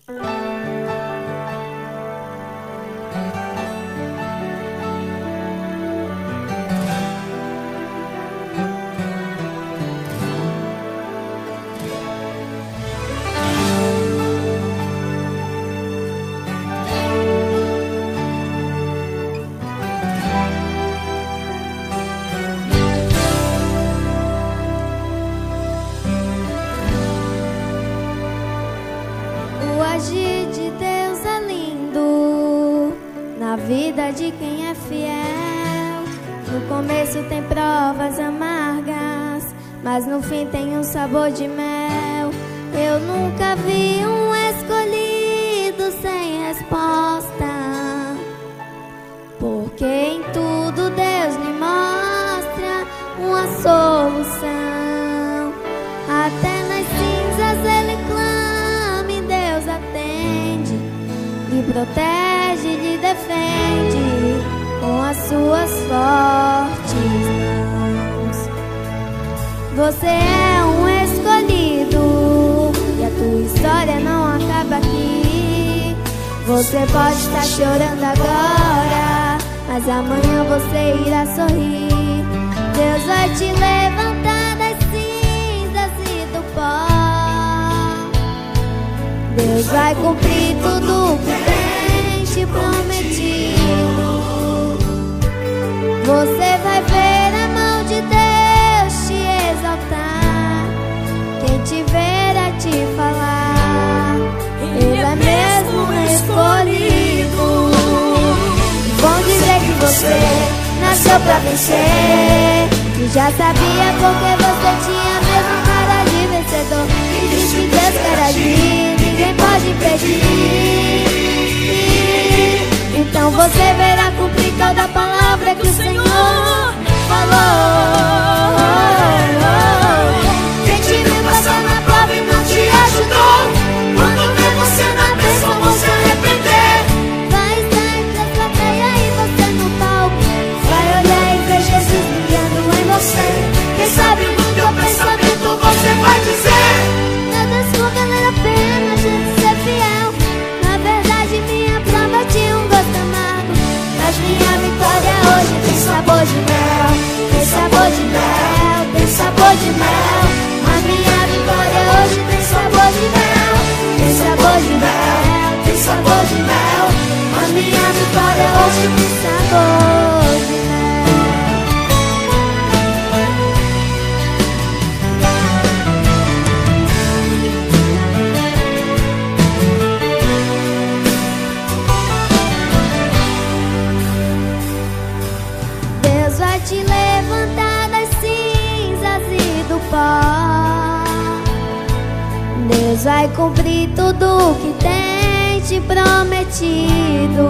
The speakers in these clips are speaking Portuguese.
O agir de Deus é lindo na vida de quem é fiel. No começo tem provas amargas, mas no fim tem um sabor de mel. Eu nunca vi um escolhido sem resposta, porque em tudo Deus me mostra uma solução. Até nas cinzas Ele clama e Deus atende, lhe protege, lhe defende com as suas fortes mãos. Você é um escolhido e a tua história não acaba aqui. Você pode estar chorando agora, mas amanhã você irá sorrir. Deus vai te levantar das cinzas e do pó. Deus vai cumprir tudo o que tem te prometido. Você vai ver a mão de Deus te exaltar. Quem te ver a te falar, Ele é mesmo escolhido. Vão dizer que você nasceu pra vencer, que já sabia porque você tinha a mesma cara de vencedor. E diz que Deus quer agir, ninguém pode impedir. Então você verá cumprir toda palavra que o Senhor falou. Quem te viu passar na prova e não te ajudou, quando vê você na bênção vão se arrepender. Vai estar entre a plateia e você no palco, vai olhar e ver Jesus brilhando em você. Quem sabe no teu pensamento você vai dizer: nada sua valer a pena, gente, ser fiel. Na verdade minha prova tinha um gosto amargo, mas minha vitória hoje tem sabor de mel. Tem sabor de mel, tem sabor de mel. A minha vitória hoje tem sabor de mel. Tem sabor de mel, tem sabor de mel. A minha vitória hoje tem sabor de mel. Deus vai te levantar das cinzas e do pó. Deus vai cumprir tudo o que tem te prometido.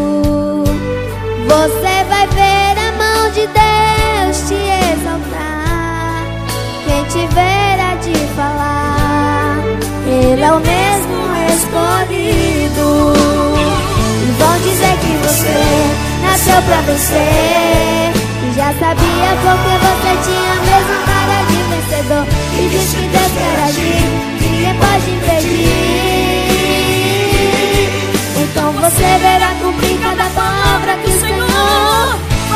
Você vai ver a mão de Deus te exaltar. Quem te ver a te falar, Ele é o mesmo escolhido. E vão dizer que você nasceu pra vencer, e já sabia porque você tinha a mesma cara de vencedor. E diz que Deus quer agir, ninguém pode impedir. Então você verá cumprir cada palavra que o Senhor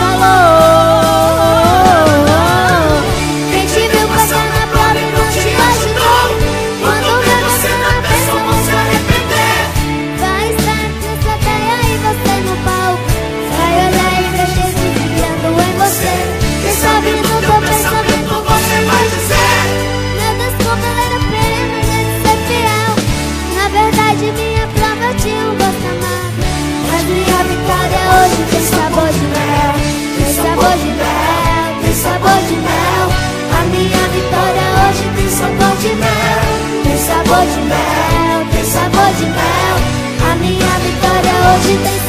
falou. Quem te viu passar na prova e não te ajudou, quando vê você na bênção vão se arrepender. Vai estar entre a plateia e você no palco, vai olhar e ver Jesus brilhando em você. Quem sabe no teu pensamento você vai dizer: nada sua valer a pena, gente, ser fiel. Na verdade minha prova tinha um gosto amargo, mas minha vitória hoje tem sabor de mel. Tem sabor de mel, tem sabor de mel. A minha vitória hoje tem sabor de mel. Tem sabor de mel, tem sabor de mel. A minha vitória hoje tem